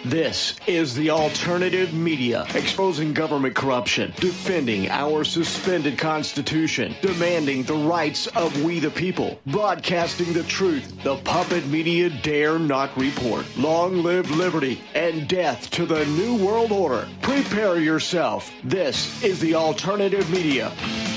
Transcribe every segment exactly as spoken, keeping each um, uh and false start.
This is the alternative media, exposing government corruption, defending our suspended constitution, demanding the rights of we the people, broadcasting the truth the puppet media dare not report. Long live liberty and death to the new world order. Prepare yourself. This is the alternative media.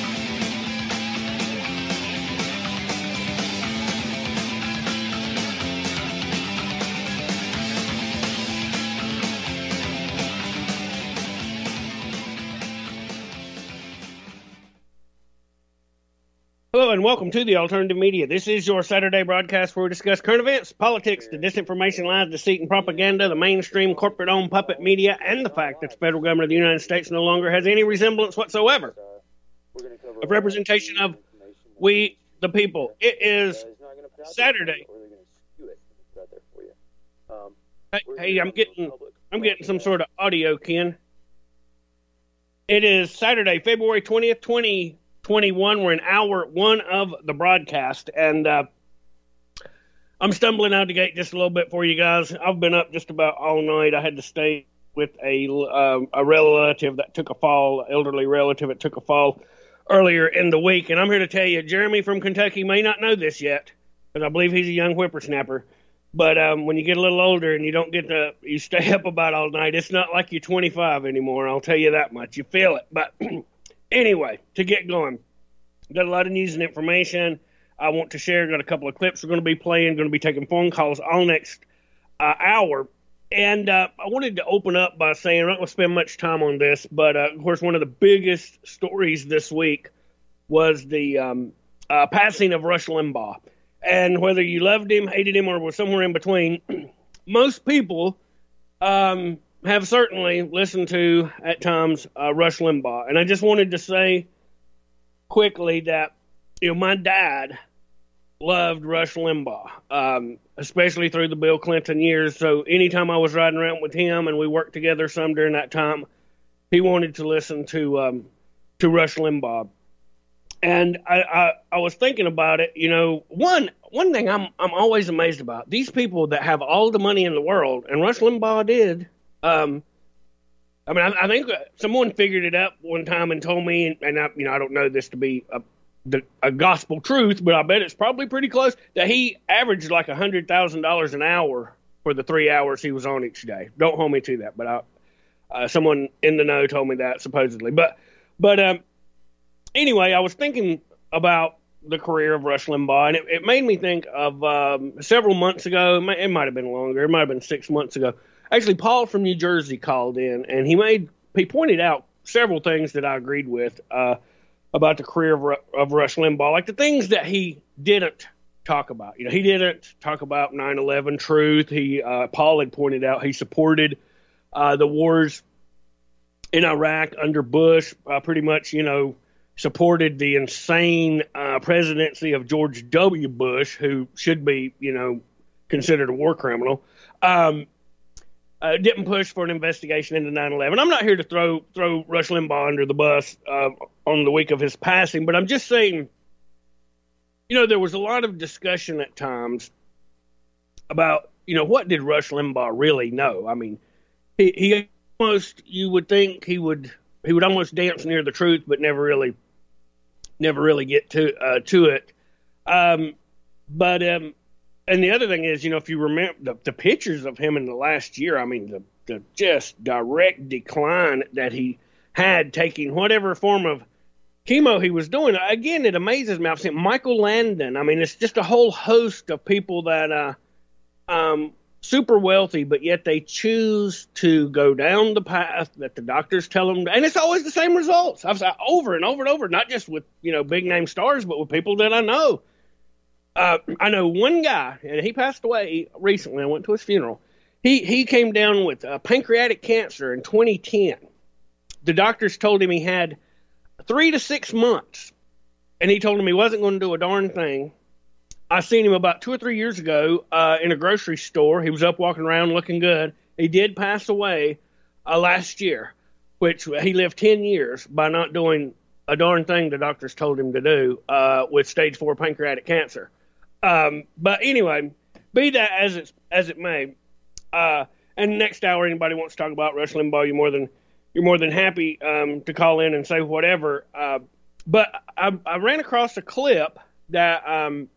Hello and welcome to the Alternative Media. This is your Saturday broadcast where we discuss current events, politics, the disinformation, lies, deceit, and propaganda, the mainstream corporate-owned puppet media, and the fact that the federal government of the United States no longer has any resemblance whatsoever of representation of we, the people. It is Saturday. Hey, hey, I'm getting, I'm getting some sort of audio, Ken. It is Saturday, February twentieth, twenty twenty-one. We're in hour one of the broadcast, and uh, I'm stumbling out the gate just a little bit for you guys. I've been up just about all night. I had to stay with a uh, a relative that took a fall, elderly relative that took a fall earlier in the week, and I'm here to tell you, Jeremy from Kentucky may not know this yet, because I believe he's a young whippersnapper, but um, when you get a little older and you don't get to, you stay up about all night, it's not like you're twenty-five anymore, I'll tell you that much. You feel it, but anyway, to get going, got a lot of news and information I want to share. Got a couple of clips we're going to be playing, going to be taking phone calls all next uh, hour. And uh, I wanted to open up by saying, I'm not going to spend much time on this, but uh, of course, one of the biggest stories this week was the um, uh, passing of Rush Limbaugh. And whether you loved him, hated him, or were somewhere in between, most people um, have certainly listened to, at times, uh, Rush Limbaugh. And I just wanted to say quickly that, you know, my dad loved Rush Limbaugh, um, especially through the Bill Clinton years. So anytime I was riding around with him and we worked together some during that time, he wanted to listen to um, to Rush Limbaugh. And I, I, I was thinking about it, you know, one one thing I'm I'm always amazed about, these people that have all the money in the world, and Rush Limbaugh did. Um, I mean, I, I think someone figured it out one time and told me, and, and I, you know, I don't know this to be a, the, a gospel truth, but I bet it's probably pretty close, that he averaged like one hundred thousand dollars an hour for the three hours he was on each day. Don't hold me to that, but I, uh, someone in the know told me that, supposedly. But, but um, anyway, I was thinking about the career of Rush Limbaugh, and it, it made me think of um, several months ago, it might, it might have been longer, it might have been six months ago. Actually, Paul from New Jersey called in, and he made he pointed out several things that I agreed with uh, about the career of, of Rush Limbaugh, like the things that he didn't talk about. You know, he didn't talk about nine eleven truth. He uh, Paul had pointed out he supported uh, the wars in Iraq under Bush, uh, pretty much, you know, supported the insane uh, presidency of George W. Bush, who should be, you know, considered a war criminal. Um, Uh, didn't push for an investigation into nine eleven. I'm not here to throw throw Rush Limbaugh under the bus uh, on the week of his passing, but I'm just saying, you know, there was a lot of discussion at times about, you know, what did Rush Limbaugh really know? I mean, he, he almost, you would think he would he would almost dance near the truth, but never really never really get to uh, to it. Um, but um, And the other thing is, you know, if you remember the, the pictures of him in the last year, I mean, the, the just direct decline that he had taking whatever form of chemo he was doing. Again, it amazes me. I've seen Michael Landon. I mean, it's just a whole host of people that uh, um, super wealthy, but yet they choose to go down the path that the doctors tell them. And it's always the same results. I've said over and over and over, not just with, you know, big name stars, but with people that I know. Uh, I know one guy, and he passed away recently. I went to his funeral. He he came down with uh, pancreatic cancer in twenty ten. The doctors told him he had three to six months, and he told him he wasn't going to do a darn thing. I seen him about two or three years ago uh, in a grocery store. He was up walking around looking good. He did pass away uh, last year, which he lived ten years by not doing a darn thing the doctors told him to do uh, with stage four pancreatic cancer. Um, but anyway, be that as it, as it may, uh, And next hour, anybody wants to talk about Rush Limbaugh, you're more than you're more than happy um, to call in and say whatever. Uh, but I, I ran across a clip that um,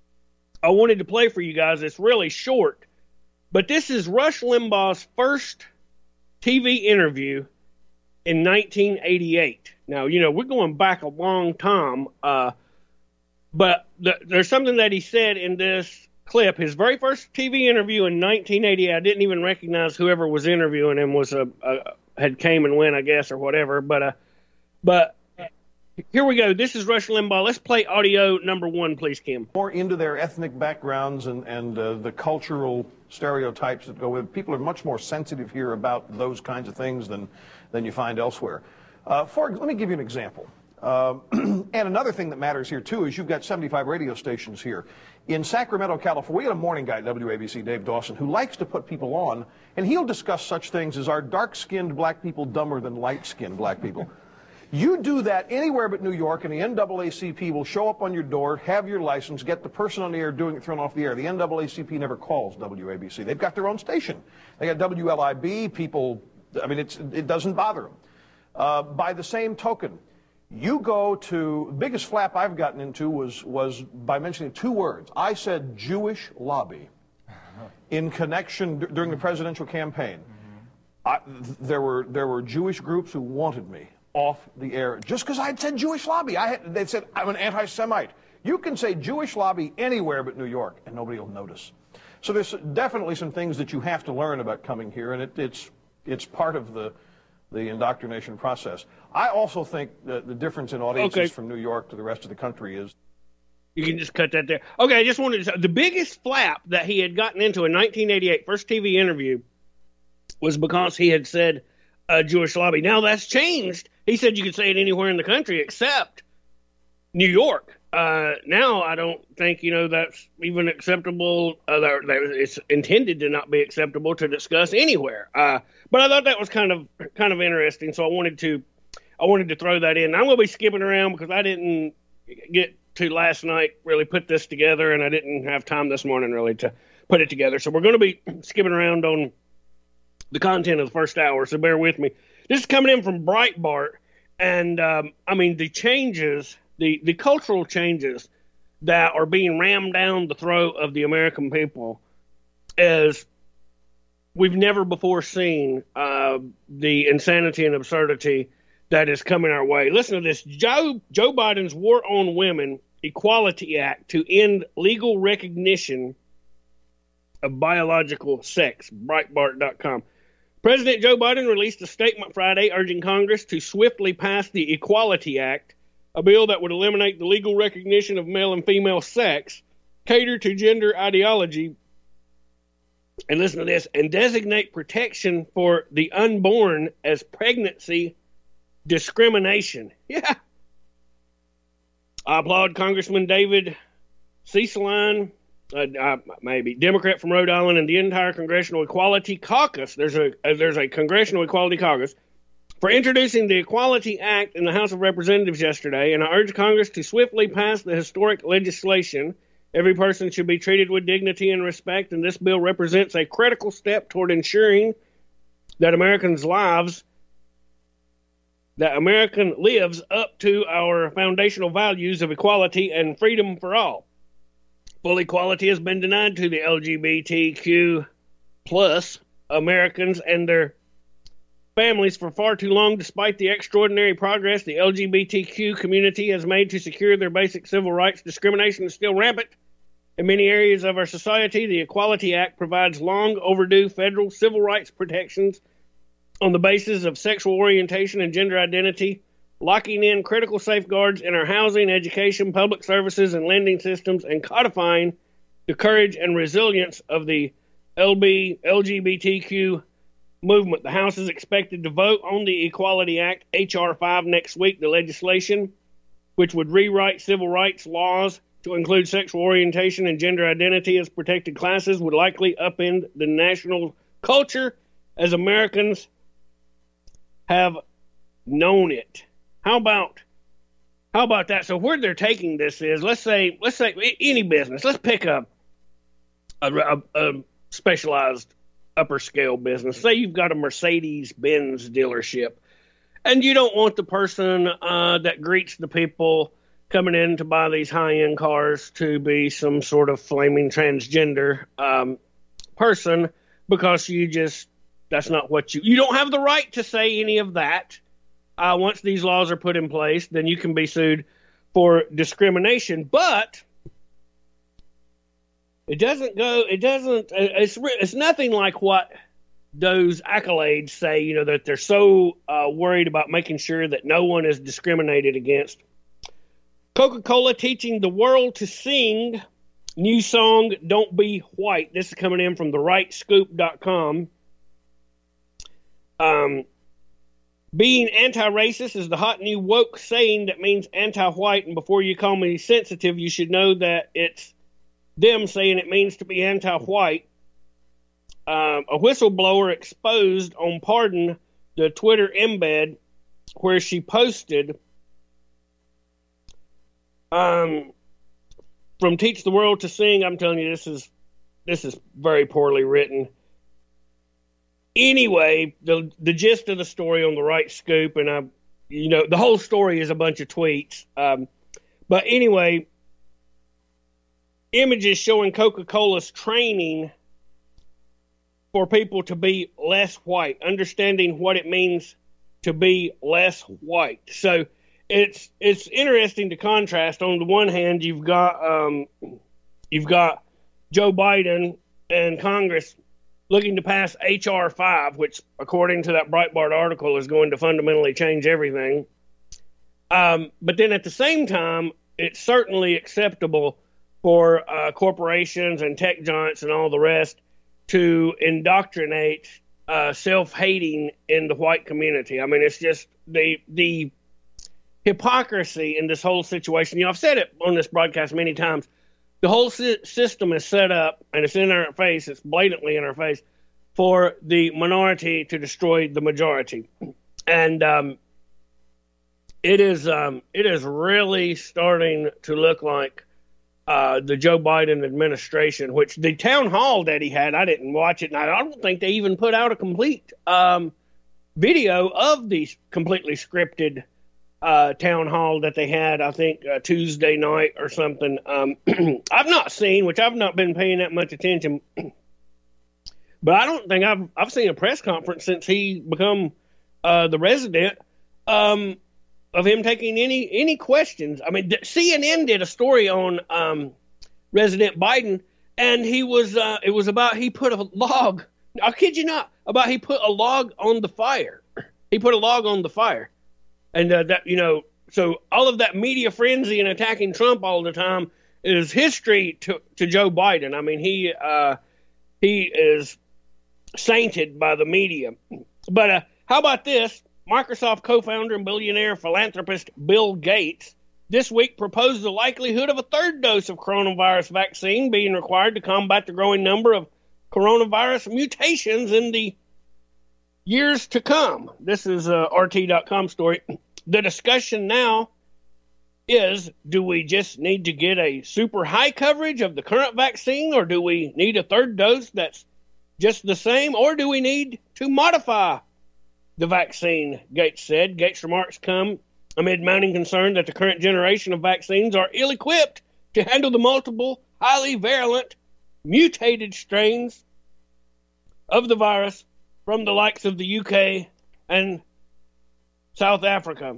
I wanted to play for you guys. It's really short, but this is Rush Limbaugh's first T V interview in nineteen eighty-eight. Now, you know, we're going back a long time, uh, but the, there's something that he said in this clip. His very first T V interview in nineteen eighty-eight, I didn't even recognize whoever was interviewing him was a, a had came and went, I guess, or whatever. But uh, but here we go. This is Rush Limbaugh. Let's play audio number one, please, Kim. More into their ethnic backgrounds and, and uh, the cultural stereotypes that go with it. People are much more sensitive here about those kinds of things than, than you find elsewhere. Uh, for, let me give you an example. Uh, and another thing that matters here, too, is you've got seventy-five radio stations here. In Sacramento, California, we had a morning guy at W A B C, Dave Dawson, who likes to put people on, and he'll discuss such things as, are dark-skinned black people dumber than light-skinned black people? You do that anywhere but New York, and the N double A C P will show up on your door, have your license, get the person on the air doing it thrown off the air. The N double A C P never calls W A B C. They've got their own station. They got W L I B, people, I mean, it's, it doesn't bother them. Uh, by the same token, you go to, the biggest flap I've gotten into was, was by mentioning two words. I said Jewish lobby in connection d- during the presidential campaign. I, th- there were, there were Jewish groups who wanted me off the air just because I had said Jewish lobby. I had, they said I'm an anti-Semite. You can say Jewish lobby anywhere but New York, and nobody will notice. So there's definitely some things that you have to learn about coming here, and it, it's it's part of the the indoctrination process. I also think that the difference in audiences okay. from New York to the rest of the country is. You can just cut that there. Okay, I just wanted to say, the biggest flap that he had gotten into in nineteen eighty-eight, first T V interview, was because he had said uh, Jewish lobby. Now that's changed. He said you could say it anywhere in the country except New York. Uh, now I don't think, you know, that's even acceptable. Uh, that, that it's intended to not be acceptable to discuss anywhere. Uh, but I thought that was kind of kind of interesting, so I wanted to I wanted to throw that in. I'm going to be skipping around because I didn't get to last night really put this together, and I didn't have time this morning really to put it together. So we're going to be skipping around on the content of the first hour, so bear with me. This is coming in from Breitbart, and um, I mean the changes, the, the cultural changes that are being rammed down the throat of the American people is we've never before seen uh, the insanity and absurdity that is coming our way. Listen to this. Joe, Joe Biden's War on Women Equality Act to end legal recognition of biological sex, Breitbart dot com. President Joe Biden released a statement Friday urging Congress to swiftly pass the Equality Act, a bill that would eliminate the legal recognition of male and female sex, cater to gender ideology, and listen to this, and designate protection for the unborn as pregnancy discrimination. Yeah. I applaud Congressman David Cicilline, uh, uh, maybe Democrat from Rhode Island, and the entire Congressional Equality Caucus. There's a uh, there's a Congressional Equality Caucus for introducing the Equality Act in the House of Representatives yesterday, and I urge Congress to swiftly pass the historic legislation. Every person should be treated with dignity and respect, and this bill represents a critical step toward ensuring that Americans' lives, that American lives up to our foundational values of equality and freedom for all. Full equality has been denied to the L G B T Q plus Americans and their families for far too long, despite the extraordinary progress the L G B T Q community has made to secure their basic civil rights. Discrimination is still rampant in many areas of our society. The Equality Act provides long overdue federal civil rights protections on the basis of sexual orientation and gender identity, locking in critical safeguards in our housing, education, public services, and lending systems, and codifying the courage and resilience of the L G B T Q movement. The House is expected to vote on the Equality Act, H R five, next week. The legislation, which would rewrite civil rights laws to include sexual orientation and gender identity as protected classes, would likely upend the national culture as Americans have known it. How about how about that? So where they're taking this is, let's say let's say any business. Let's pick a a, a, a specialized upper scale business. Say you've got a Mercedes-Benz dealership, and you don't want the person uh, that greets the people coming in to buy these high-end cars to be some sort of flaming transgender um, person, because you just, that's not what you, you don't have the right to say any of that. Uh, once these laws are put in place, then you can be sued for discrimination. But it doesn't go, it doesn't, it's, it's nothing like what those accolades say, you know, that they're so uh, worried about making sure that no one is discriminated against. Coca-Cola teaching the world to sing. New song, Don't Be White. This is coming in from the right scoop dot com. Um, being anti-racist is the hot new woke saying that means anti-white, and before you call me sensitive, you should know that it's them saying it means to be anti-white. Um, a whistleblower exposed on Pardon the Twitter embed where she posted um, from Teach the World to Sing. I'm telling you, this is this is very poorly written. Anyway, the the gist of the story on the right scoop, and I, you know, the whole story is a bunch of tweets. Um, but anyway, images showing Coca-Cola's training for people to be less white, understanding what it means to be less white. So it's it's interesting to contrast. On the one hand, you've got um, you've got Joe Biden and Congress looking to pass H R five, which, according to that Breitbart article, is going to fundamentally change everything. Um, but then at the same time, it's certainly acceptable for uh, corporations and tech giants and all the rest to indoctrinate uh, self-hating in the white community. I mean, it's just the the hypocrisy in this whole situation. You know, I've said it on this broadcast many times. The whole si- system is set up, and it's in our face, it's blatantly in our face, for the minority to destroy the majority. And um, it is um, it is really starting to look like uh, the Joe Biden administration, which the town hall that he had, I didn't watch it, and I don't think they even put out a complete um, video of the completely scripted Uh, town hall that they had, I think, uh, Tuesday night or something. Um, I've not seen, which I've not been paying that much attention, but I don't think I've I've seen a press conference since he become uh, the resident um, of him taking any any questions. I mean, C N N did a story on um, Resident Biden, and he was uh, it was about he put a log. I kid you not, about he put a log on the fire. He put a log on the fire. And uh, that, you know, so all of that media frenzy and attacking Trump all the time is history to, to Joe Biden. I mean, he uh, he is sainted by the media. But uh, how about this? Microsoft co-founder and billionaire philanthropist Bill Gates this week proposed the likelihood of a third dose of coronavirus vaccine being required to combat the growing number of coronavirus mutations in the years to come. This is a R T dot com story. The discussion now is, do we just need to get a super high coverage of the current vaccine, or do we need a third dose that's just the same, or do we need to modify the vaccine, Gates said. Gates' remarks come amid mounting concern that the current generation of vaccines are ill-equipped to handle the multiple, highly virulent, mutated strains of the virus from the likes of the U K and South Africa.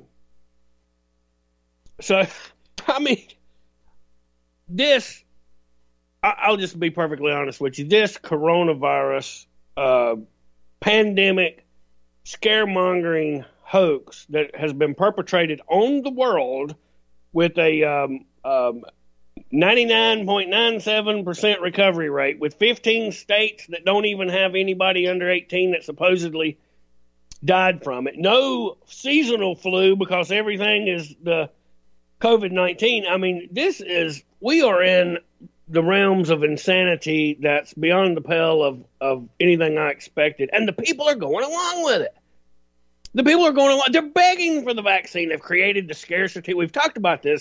So, I mean, this, I'll just be perfectly honest with you, this coronavirus uh, pandemic scaremongering hoax that has been perpetrated on the world with a um, um, ninety-nine point nine seven percent recovery rate, with fifteen states that don't even have anybody under eighteen that supposedly died from it. No seasonal flu because everything is the COVID nineteen. I mean, this is, we are in the realms of insanity that's beyond the pale of, of anything I expected. And the people are going along with it. The people are going along. They're begging for the vaccine. They've created the scarcity. We've talked about this.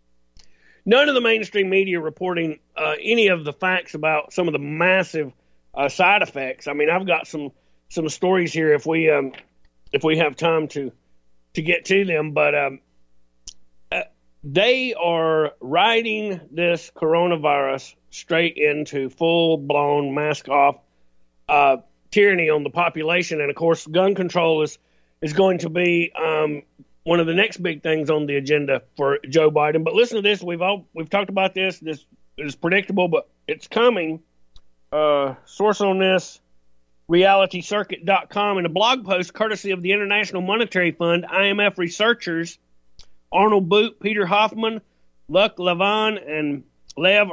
None of the mainstream media reporting uh, any of the facts about some of the massive uh, side effects. I mean, I've got some some stories here if we um, if we have time to to get to them, but um, uh, they are riding this coronavirus straight into full-blown mask-off uh, tyranny on the population. And, of course, gun control is, is going to be um, one of the next big things on the agenda for Joe Biden. But listen to this. We've all we've talked about this. This is predictable, but it's coming. Uh, source on this, reality circuit dot com, in a blog post courtesy of the International Monetary Fund, I M F researchers Arnold Boot, Peter Hoffman, Luc Levin, and Lev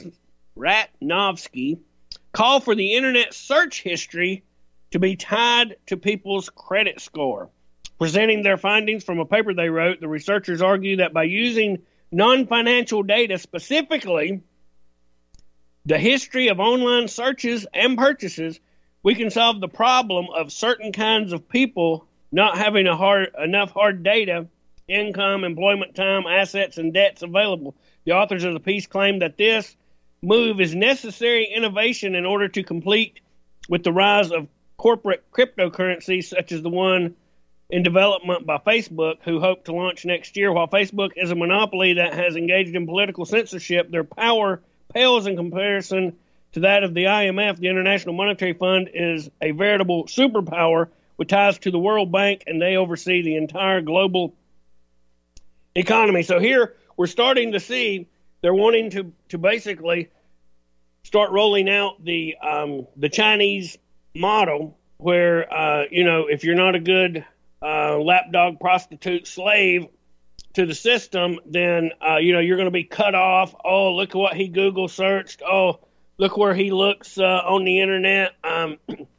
Ratnovsky call for the internet search history to be tied to people's credit score. Presenting their findings from a paper they wrote, the researchers argue that by using non-financial data, specifically the history of online searches and purchases, we can solve the problem of certain kinds of people not having a hard, enough hard data, income, employment time, assets, and debts available. The authors of the piece claim that this move is necessary innovation in order to complete with the rise of corporate cryptocurrencies such as the one in development by Facebook, who hope to launch next year. While Facebook is a monopoly that has engaged in political censorship, their power pales in comparison to that of the I M F. The International Monetary Fund is a veritable superpower with ties to the World Bank, and they oversee the entire global economy. So here we're starting to see they're wanting to, to basically start rolling out the um, the Chinese model where, uh, you know, if you're not a good uh, lapdog prostitute slave to the system, then, uh, you know, you're going to be cut off. Oh, look at what he Google searched. Oh, look where he looks uh, on the internet. Um,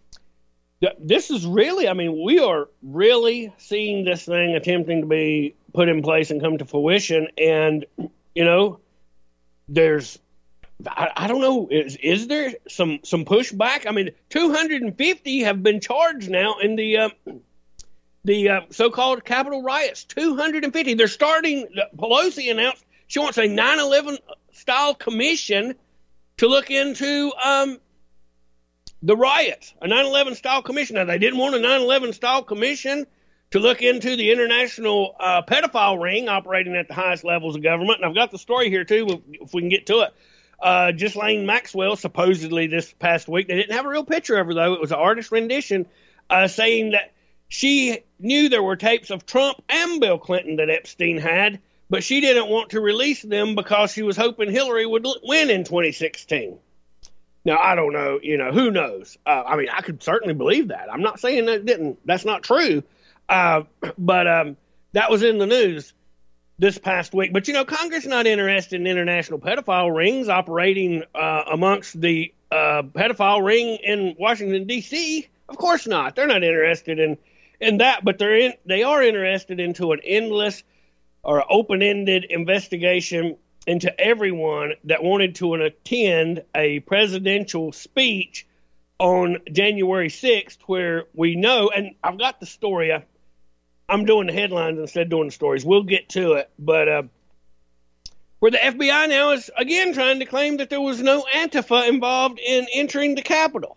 this is really, I mean, we are really seeing this thing attempting to be put in place and come to fruition. And, you know, there's, I, I don't know, is is there some, some pushback? I mean, two hundred fifty have been charged now in the uh, the uh, so-called Capitol riots. two hundred fifty. They're starting, Pelosi announced she wants a nine eleven style commission to look into um, the riots, a nine eleven style commission. Now, they didn't want a nine eleven style commission to look into the international uh, pedophile ring operating at the highest levels of government. And I've got the story here, too, if we can get to it. Uh, Ghislaine Maxwell, supposedly this past week, they didn't have a real picture of her, though. It was an artist rendition, uh, saying that she knew there were tapes of Trump and Bill Clinton that Epstein had, but she didn't want to release them because she was hoping Hillary would win in twenty sixteen. Now, I don't know, you know, who knows? Uh, I mean, I could certainly believe that. I'm not saying that it didn't. That's not true. Uh, but um, that was in the news this past week. But, you know, Congress not interested in international pedophile rings operating uh, amongst the uh, pedophile ring in Washington, D C. Of course not. They're not interested in, in that, but they're in, they are interested into an endless or open-ended investigation into everyone that wanted to attend a presidential speech on January sixth, where we know, and I've got the story, I, I'm doing the headlines instead of doing the stories. We'll get to it. But uh, where the F B I now is, again, trying to claim that there was no Antifa involved in entering the Capitol.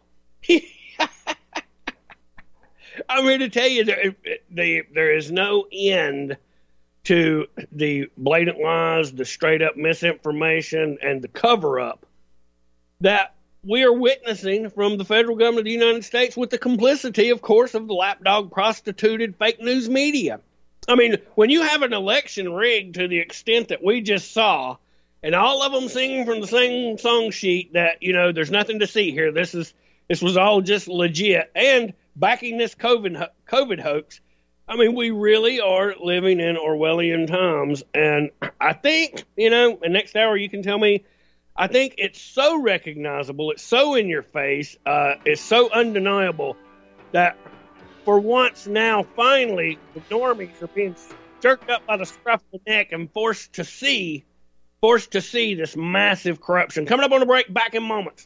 I'm here to tell you, there, the, there is no end to the blatant lies, the straight-up misinformation, and the cover-up that we are witnessing from the federal government of the United States with the complicity, of course, of the lapdog prostituted fake news media. I mean, when you have an election rigged to the extent that we just saw, and all of them singing from the same song sheet that, you know, there's nothing to see here. This is this was all just legit. And backing this COVID, COVID hoax, I mean, we really are living in Orwellian times. And I think, you know, and next hour you can tell me, I think it's so recognizable, it's so in your face, uh, it's so undeniable that for once now, finally, the normies are being jerked up by the scruff of the neck and forced to see, forced to see this massive corruption. Coming up on the break, back in moments.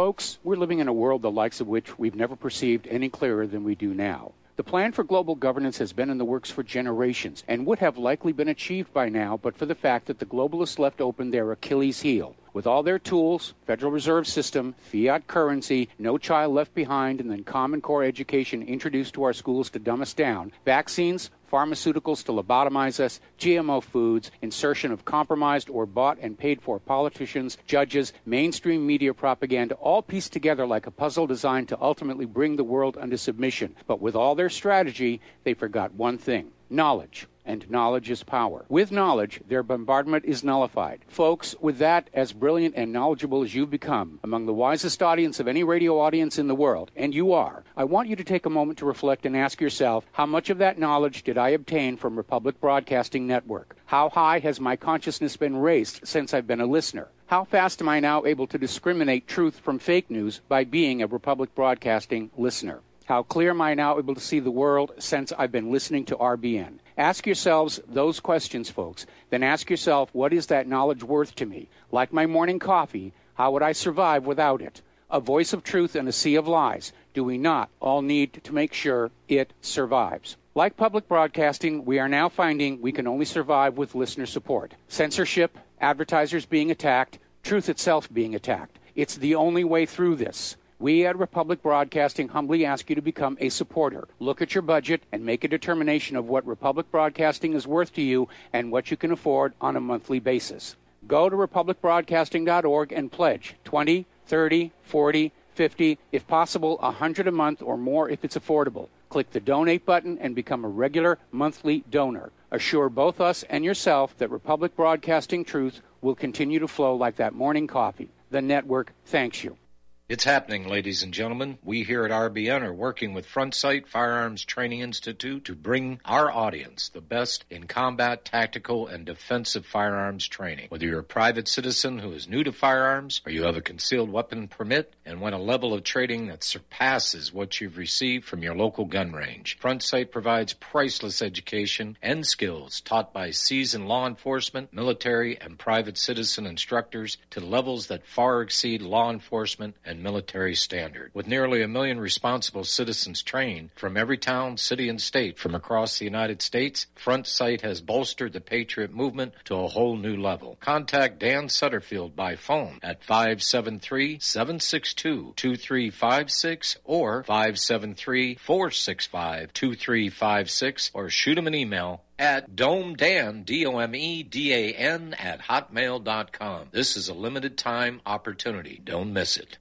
Folks, we're living in a world the likes of which we've never perceived any clearer than we do now. The plan for global governance has been in the works for generations and would have likely been achieved by now but for the fact that the globalists left open their Achilles heel. With all their tools, Federal Reserve System, fiat currency, no child left behind, and then Common Core education introduced to our schools to dumb us down, vaccines, pharmaceuticals to lobotomize us, G M O foods, insertion of compromised or bought and paid for politicians, judges, mainstream media propaganda, all pieced together like a puzzle designed to ultimately bring the world under submission. But with all their strategy, they forgot one thing: knowledge. And knowledge is power. With knowledge, their bombardment is nullified. Folks, with that, as brilliant and knowledgeable as you've become, among the wisest audience of any radio audience in the world, and you are, I want you to take a moment to reflect and ask yourself, how much of that knowledge did I obtain from Republic Broadcasting Network? How high has my consciousness been raised since I've been a listener? How fast am I now able to discriminate truth from fake news by being a Republic Broadcasting listener? How clear am I now able to see the world since I've been listening to R B N? Ask yourselves those questions, folks. Then ask yourself, what is that knowledge worth to me? Like my morning coffee, how would I survive without it? A voice of truth in a sea of lies. Do we not all need to make sure it survives? Like public broadcasting, we are now finding we can only survive with listener support. Censorship, advertisers being attacked, truth itself being attacked. It's the only way through this. We at Republic Broadcasting humbly ask you to become a supporter. Look at your budget and make a determination of what Republic Broadcasting is worth to you and what you can afford on a monthly basis. Go to republic broadcasting dot org and pledge twenty, thirty, forty, fifty, if possible, one hundred a month or more if it's affordable. Click the donate button and become a regular monthly donor. Assure both us and yourself that Republic Broadcasting truth will continue to flow like that morning coffee. The network thanks you. It's happening, ladies and gentlemen. We here at R B N are working with Front Sight Firearms Training Institute to bring our audience the best in combat, tactical, and defensive firearms training. Whether you're a private citizen who is new to firearms, or you have a concealed weapon permit and want a level of training that surpasses what you've received from your local gun range, Front Sight provides priceless education and skills taught by seasoned law enforcement, military, and private citizen instructors to levels that far exceed law enforcement and military standard. With nearly a million responsible citizens trained from every town, city, and state from across the United States, Front Sight has bolstered the Patriot movement to a whole new level. Contact Dan Sutterfield by phone at five seven three, seven six two, two three five six or five seven three, four six five, two three five six or shoot him an email at domedan, D O M E D A N, at hotmail dot com. This is a limited time opportunity. Don't miss it.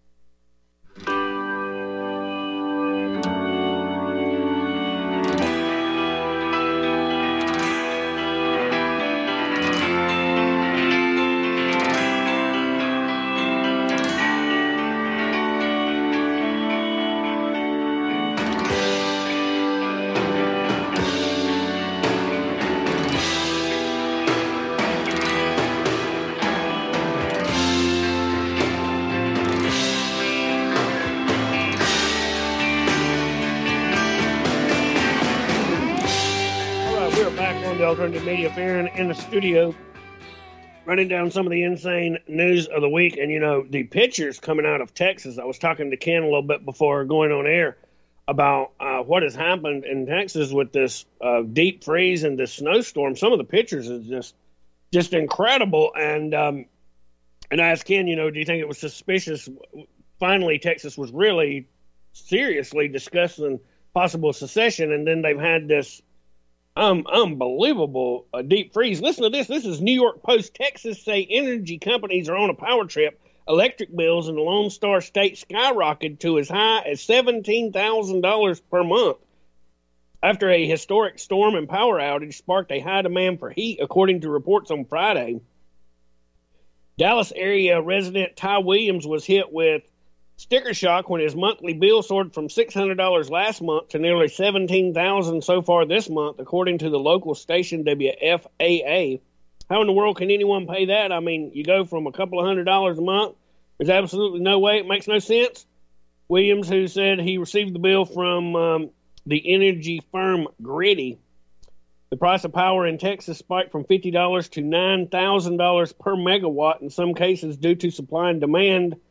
Alternative Media Fair in the studio, running down some of the insane news of the week. And, you know, the pictures coming out of Texas. I was talking to Ken a little bit before going on air about uh, what has happened in Texas with this uh, deep freeze and this snowstorm. Some of the pictures is just just incredible. And um, and I asked Ken, you know, do you think it was suspicious? Finally, Texas was really seriously discussing possible secession, and then they've had this Um, unbelievable uh, deep freeze. Listen to this. This is New York Post. Texas say energy companies are on a power trip. Electric bills in the Lone Star State skyrocketed to as high as seventeen thousand dollars per month after a historic storm and power outage sparked a high demand for heat, according to reports on Friday. Dallas area resident Ty Williams was hit with sticker shock when his monthly bill soared from six hundred dollars last month to nearly seventeen thousand dollars so far this month, according to the local station W F A A. How in the world can anyone pay that? I mean, you go from a couple of hundred dollars a month. There's absolutely no way. It makes no sense. Williams, who said he received the bill from um, the energy firm Griddy. The price of power in Texas spiked from fifty dollars to nine thousand dollars per megawatt in some cases due to supply and demand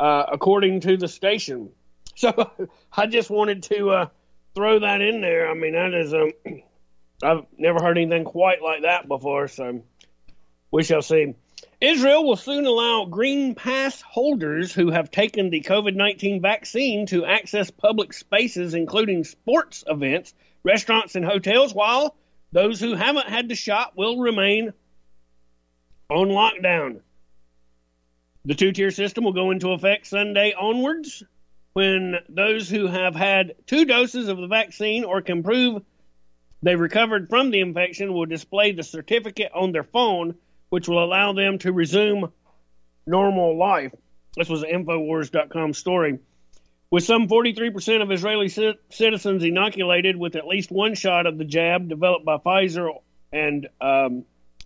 uh, according to the station. So I just wanted to uh, throw that in there. I mean, that is, um, I've never heard anything quite like that before, so we shall see. Israel will soon allow Green Pass holders who have taken the COVID nineteen vaccine to access public spaces, including sports events, restaurants, and hotels, while those who haven't had the shot will remain on lockdown. The two-tier system will go into effect Sunday onwards, when those who have had two doses of the vaccine or can prove they recovered from the infection will display the certificate on their phone, which will allow them to resume normal life. This was an Infowars dot com story. With some forty-three percent of Israeli c- citizens inoculated with at least one shot of the jab developed by Pfizer and um,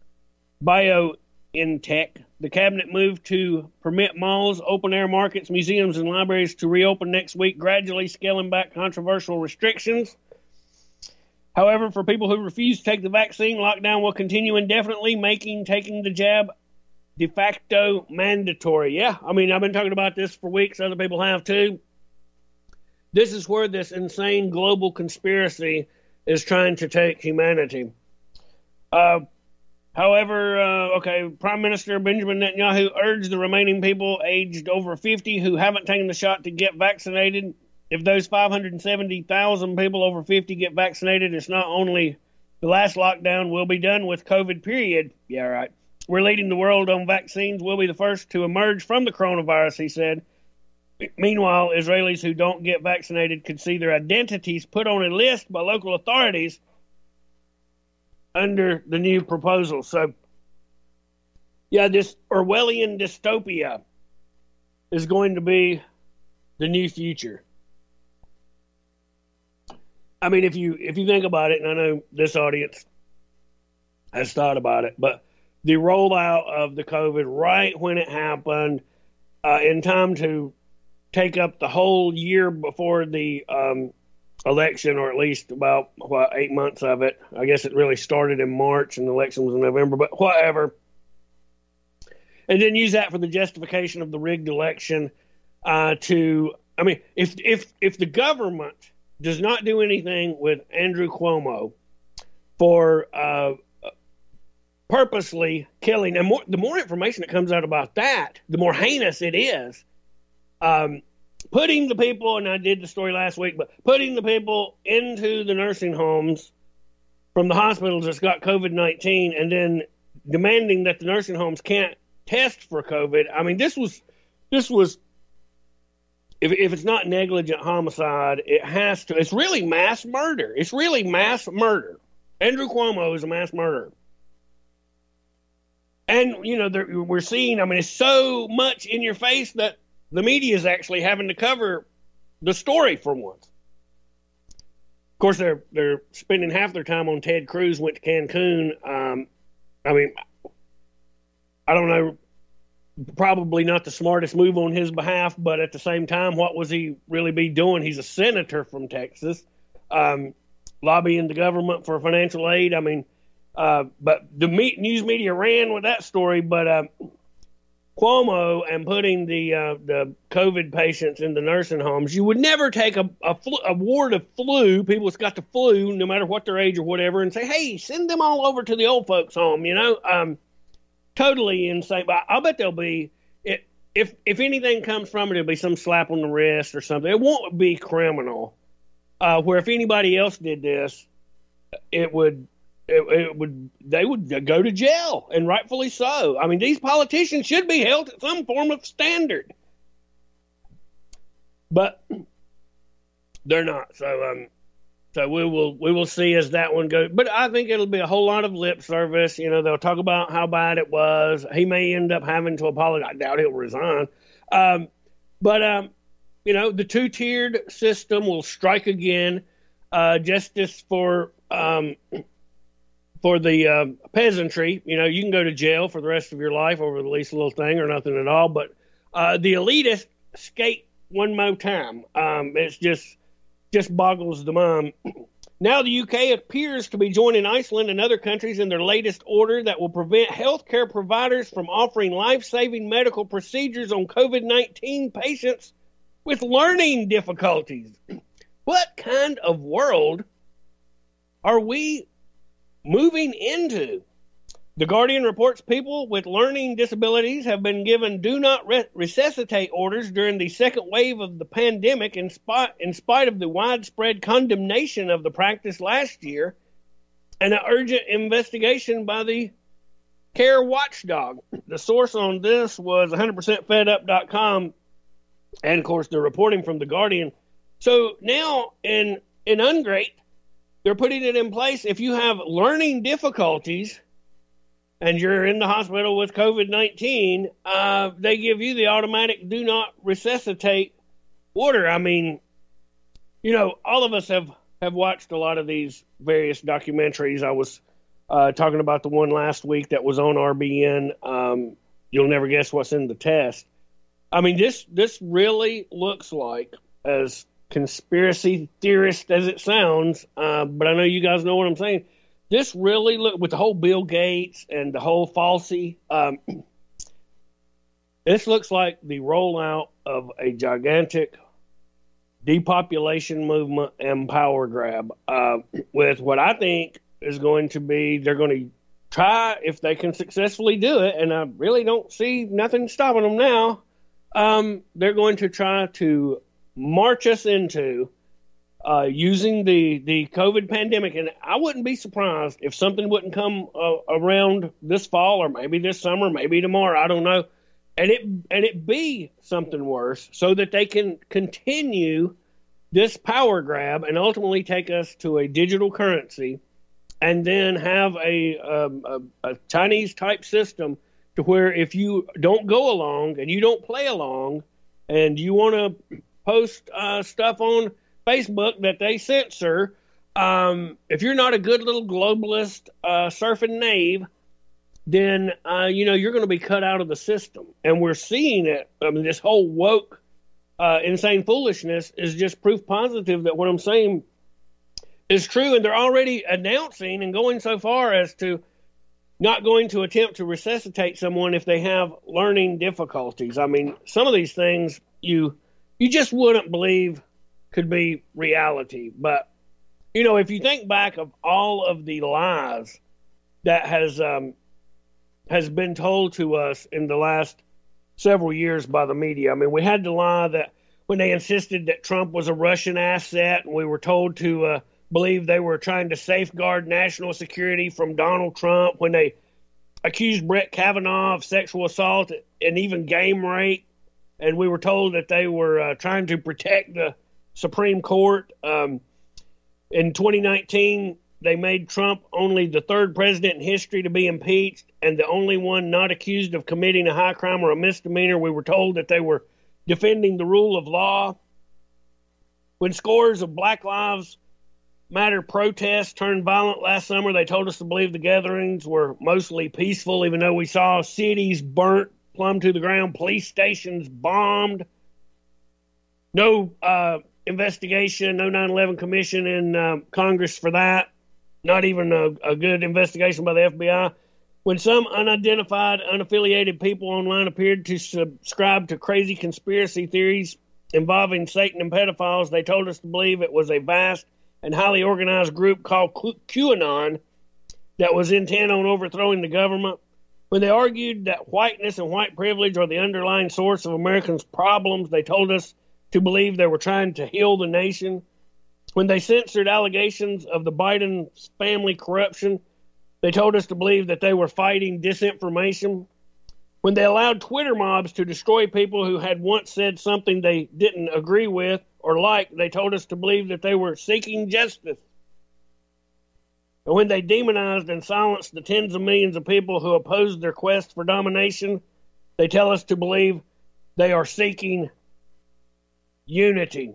BioNTech, the cabinet moved to permit malls, open-air markets, museums, and libraries to reopen next week, gradually scaling back controversial restrictions. However, for people who refuse to take the vaccine, lockdown will continue indefinitely, making taking the jab de facto mandatory. Yeah, I mean, I've been talking about this for weeks. Other people have too. This is where this insane global conspiracy is trying to take humanity. Uh, however, uh, okay, Prime Minister Benjamin Netanyahu urged the remaining people aged over fifty who haven't taken the shot to get vaccinated. If those five hundred seventy thousand people over fifty get vaccinated, it's not only the last lockdown will be done with COVID, period. Yeah, right. We're leading the world on vaccines. We'll be the first to emerge from the coronavirus, he said. Meanwhile, Israelis who don't get vaccinated could see their identities put on a list by local authorities under the new proposal. So, yeah, this Orwellian dystopia is going to be the new future. I mean, if you if you think about it, and I know this audience has thought about it, but the rollout of the COVID right when it happened, uh, in time to take up the whole year before the um, election, or at least about what, eight months of it. I guess it really started in March and the election was in November, but whatever. And then use that for the justification of the rigged election uh, to, I mean, if if if the government does not do anything with Andrew Cuomo for uh, purposely killing, and more, the more information that comes out about that, the more heinous it is. Um, putting the people, and I did the story last week, but putting the people into the nursing homes from the hospitals that's got COVID nineteen, and then demanding that the nursing homes can't test for COVID. I mean, this was, this was, if, if it's not negligent homicide, it has to, it's really mass murder. It's really mass murder. Andrew Cuomo is a mass murderer. And, you know, we're seeing, I mean, it's so much in your face that the media is actually having to cover the story for once. Of course, they're they're spending half their time on Ted Cruz went to Cancun. Um, I mean, I don't know, probably not the smartest move on his behalf, but at the same time, what was he really be doing? He's a senator from Texas, um, lobbying the government for financial aid. I mean, uh, but the me- news media ran with that story, but uh, Cuomo and putting the uh, the COVID patients in the nursing homes, you would never take a a, flu, a ward of flu, people that's got the flu, no matter what their age or whatever, and say, hey, send them all over to the old folks home, you know? Um, totally insane. But I'll bet there'll be, it, if if anything comes from it, it'll be some slap on the wrist or something. It won't be criminal, uh, where if anybody else did this, it would... It, it would they would go to jail, and rightfully so. I mean, these politicians should be held to some form of standard, but they're not. So, um, so we will we will see as that one goes. But I think it'll be a whole lot of lip service. You know, they'll talk about how bad it was. He may end up having to apologize. I doubt he'll resign. Um, but um, you know, the two-tiered system will strike again. Uh, justice for um. For the uh, peasantry, you know, you can go to jail for the rest of your life over the least little thing or nothing at all. But uh, the elitists skate one more time. Um, it's just just boggles the mind. Now the U K appears to be joining Iceland and other countries in their latest order that will prevent healthcare providers from offering life-saving medical procedures on COVID nineteen patients with learning difficulties. What kind of world are we moving into? The Guardian reports people with learning disabilities have been given do not re- resuscitate orders during the second wave of the pandemic in spite, in spite of the widespread condemnation of the practice last year and an urgent investigation by the care watchdog. The source on this was one hundred percent fed up dot com, and, of course, the reporting from the Guardian. So now in, in UNGREAT, they're putting it in place. If you have learning difficulties and you're in the hospital with COVID nineteen, uh, they give you the automatic do not resuscitate order. I mean, you know, all of us have, have watched a lot of these various documentaries. I was uh, talking about the one last week that was on R B N, um, You'll Never Guess What's in the Test. I mean, this this really looks like, as conspiracy theorist as it sounds, uh, but I know you guys know what I'm saying, this really look with the whole Bill Gates and the whole Fauci. Um, this looks like the rollout of a gigantic depopulation movement and power grab uh, with what I think is going to be, they're going to try, if they can successfully do it, and I really don't see nothing stopping them now, um, they're going to try to march us into Uh, using the, the COVID pandemic. And I wouldn't be surprised if something wouldn't come uh, around this fall or maybe this summer, maybe tomorrow, I don't know. And it, and it be something worse so that they can continue this power grab and ultimately take us to a digital currency and then have a, um, a, a Chinese type system to where if you don't go along and you don't play along and you want to post uh, stuff on Facebook that they censor, um, if you're not a good little globalist uh, surfing knave, then, uh, you know, you're going to be cut out of the system. And we're seeing it. I mean, this whole woke, uh, insane foolishness is just proof positive that what I'm saying is true. And they're already announcing and going so far as to not going to attempt to resuscitate someone if they have learning difficulties. I mean, some of these things you you just wouldn't believe could be reality. But, you know, if you think back of all of the lies that has um, has been told to us in the last several years by the media. I mean, we had the lie that when they insisted that Trump was a Russian asset, and we were told to uh, believe they were trying to safeguard national security from Donald Trump, when they accused Brett Kavanaugh of sexual assault and even game rape, and we were told that they were uh, trying to protect the Supreme Court. Um, in twenty nineteen, they made Trump only the third president in history to be impeached and the only one not accused of committing a high crime or a misdemeanor. We were told that they were defending the rule of law. When scores of Black Lives Matter protests turned violent last summer, they told us to believe the gatherings were mostly peaceful, even though we saw cities burnt plumb to the ground, police stations bombed. No uh, investigation, no nine eleven commission in uh, Congress for that. Not even a, a good investigation by the F B I. When some unidentified, unaffiliated people online appeared to subscribe to crazy conspiracy theories involving Satan and pedophiles, they told us to believe it was a vast and highly organized group called QAnon that was intent on overthrowing the government. When they argued that whiteness and white privilege are the underlying source of Americans' problems, they told us to believe they were trying to heal the nation. When they censored allegations of the Biden family corruption, they told us to believe that they were fighting disinformation. When they allowed Twitter mobs to destroy people who had once said something they didn't agree with or like, they told us to believe that they were seeking justice. And when they demonized and silenced the tens of millions of people who opposed their quest for domination, they tell us to believe they are seeking unity.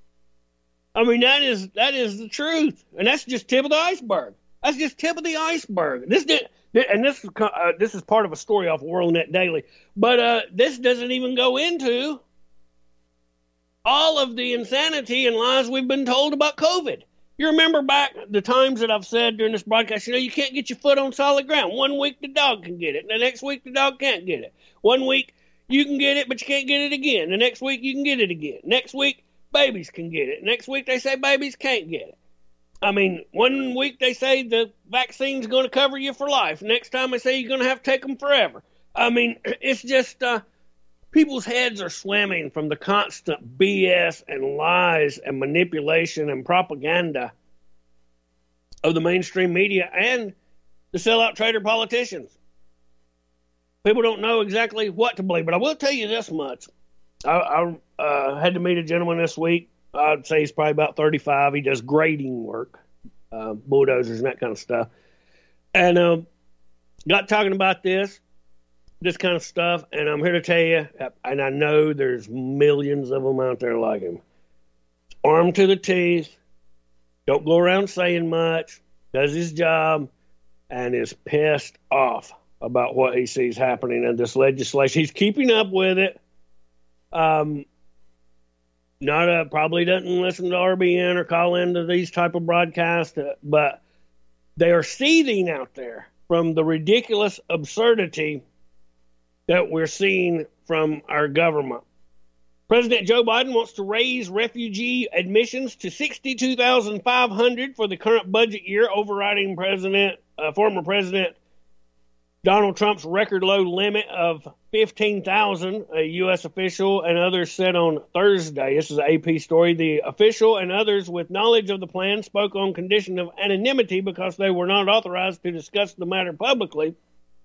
I mean, that is that is the truth, and that's just tip of the iceberg. That's just tip of the iceberg. This did, and this uh, this is part of a story off WorldNet Daily, but uh, this doesn't even go into all of the insanity and lies we've been told about COVID. You remember back the times that I've said during this broadcast, you know, you can't get your foot on solid ground. One week the dog can get it. The next week the dog can't get it. One week you can get it, but you can't get it again. The next week you can get it again. Next week babies can get it. Next week they say babies can't get it. I mean, one week they say the vaccine's going to cover you for life. Next time they say you're going to have to take them forever. I mean, it's just uh, people's heads are swimming from the constant B S and lies and manipulation and propaganda of the mainstream media and the sellout trader politicians. People don't know exactly what to believe, but I will tell you this much. I, I uh, had to meet a gentleman this week. I'd say he's probably about thirty-five. He does grading work, uh, bulldozers and that kind of stuff. And uh, got talking about this, this kind of stuff, and I'm here to tell you, and I know there's millions of them out there like him. Armed to the teeth, don't go around saying much, does his job, and is pissed off about what he sees happening in this legislation. He's keeping up with it. Um, not a, probably doesn't listen to R B N or call into these type of broadcasts, uh, but they are seething out there from the ridiculous absurdity that we're seeing from our government. President Joe Biden wants to raise refugee admissions to sixty-two thousand five hundred for the current budget year, overriding President, uh, former President Donald Trump's record low limit of fifteen thousand, a U S official and others said on Thursday. This is an A P story. The official and others with knowledge of the plan spoke on condition of anonymity because they were not authorized to discuss the matter publicly.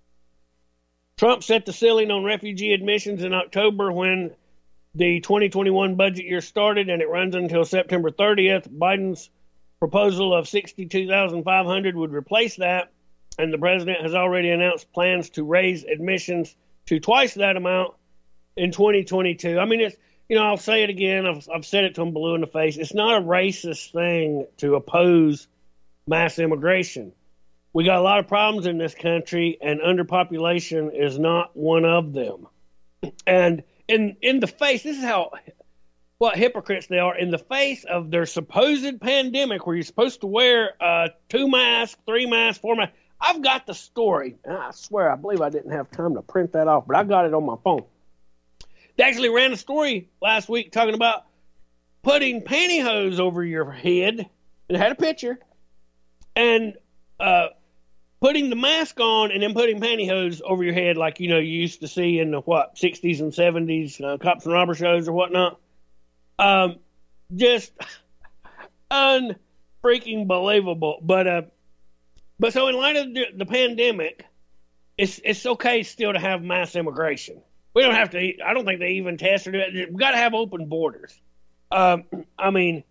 Trump set the ceiling on refugee admissions in October when the twenty twenty-one budget year started, and it runs until September thirtieth. Biden's proposal of sixty-two thousand five hundred would replace that, and the president has already announced plans to raise admissions to twice that amount in twenty twenty-two. I mean, it's, you know, I'll say it again. I've, I've said it to them blue in the face. It's not a racist thing to oppose mass immigration. We got a lot of problems in this country, and underpopulation is not one of them. And in in the face, this is how what hypocrites they are. In the face of their supposed pandemic, where you're supposed to wear uh, two masks, three masks, four masks. I've got the story. I swear, I believe I didn't have time to print that off, but I got it on my phone. They actually ran a story last week talking about putting pantyhose over your head, and it had a picture, and uh, putting the mask on and then putting pantyhose over your head like, you know, you used to see in the, what, sixties and seventies, uh, cops and robber shows or whatnot. Um, just unfreaking believable. But, uh, But so in light of the, the pandemic, it's it's okay still to have mass immigration. We don't have to. I don't think they even tested it. We've got to have open borders. Um, I mean,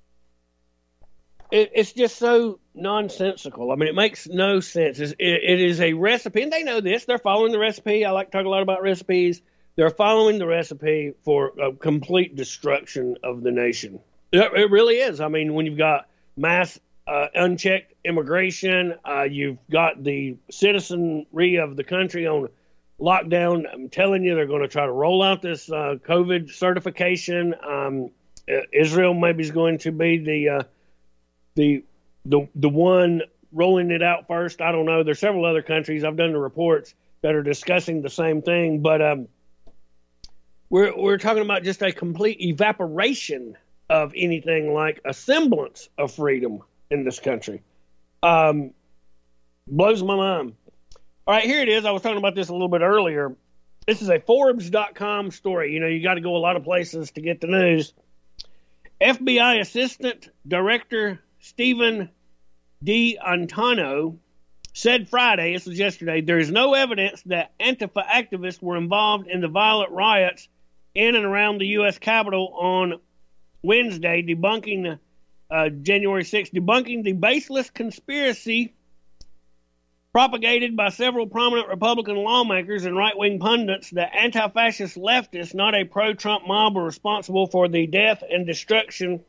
it, it's just so nonsensical. I mean, it makes no sense. It's, it, it is a recipe, and they know this. They're following the recipe. I like to talk a lot about recipes. They're following the recipe for a complete destruction of the nation. It, it really is. I mean, when you've got mass Uh, unchecked immigration, uh, you've got the citizenry of the country on lockdown. I'm telling you, they're going to try to roll out this uh, COVID certification. Um, Israel maybe is going to be the uh, the the the one rolling it out first. I don't know. There's several other countries. I've done the reports that are discussing the same thing, but um, we're we're talking about just a complete evaporation of anything like a semblance of freedom in this country. Um, blows my mind. All right, here it is. I was talking about this a little bit earlier. This is a Forbes dot com story. You know, you got to go a lot of places to get the news. F B I Assistant Director Stephen D'Antano said Friday, this was yesterday, there is no evidence that Antifa activists were involved in the violent riots in and around the U S Capitol on Wednesday, debunking Uh, January sixth, debunking the baseless conspiracy propagated by several prominent Republican lawmakers and right-wing pundits that anti-fascist leftists, not a pro-Trump mob, were responsible for the death and destruction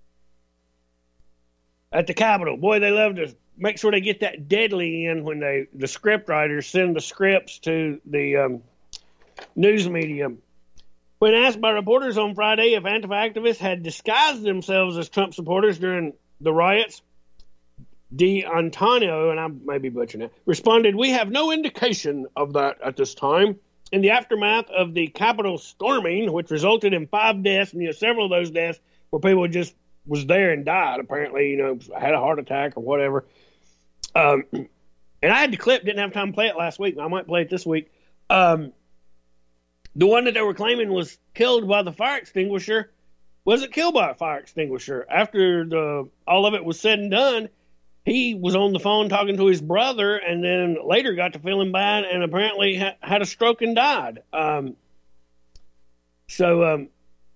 at the Capitol. Boy, they love to make sure they get that deadly in when they the script writers send the scripts to the um, news media. When asked by reporters on Friday if Antifa activists had disguised themselves as Trump supporters during the riots, D'Antonio, and I may be butchering it, responded, "We have no indication of that at this time." In the aftermath of the Capitol storming, which resulted in five deaths, and you know, several of those deaths where people just was there and died, apparently, you know, had a heart attack or whatever. Um, and I had the clip, didn't have time to play it last week. I might play it this week. Um, the one that they were claiming was killed by the fire extinguisher wasn't killed by a fire extinguisher. After the all of it was said and done, he was on the phone talking to his brother, and then later got to feeling bad and apparently ha- had a stroke and died. Um, so, um,